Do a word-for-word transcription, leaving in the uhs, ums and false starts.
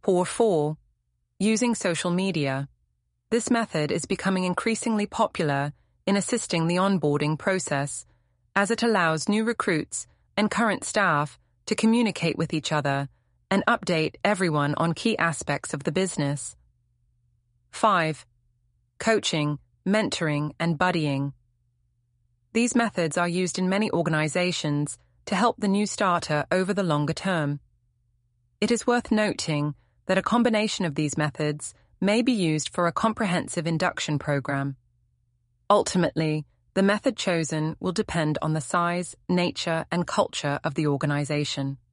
Pour four. Using social media. This method is becoming increasingly popular in assisting the onboarding process, as it allows new recruits and current staff to communicate with each other and update everyone on key aspects of the business. five. Coaching, mentoring, and buddying. These methods are used in many organizations to help the new starter over the longer term. It is worth noting that a combination of these methods may be used for a comprehensive induction program. Ultimately, the method chosen will depend on the size, nature, and culture of the organization.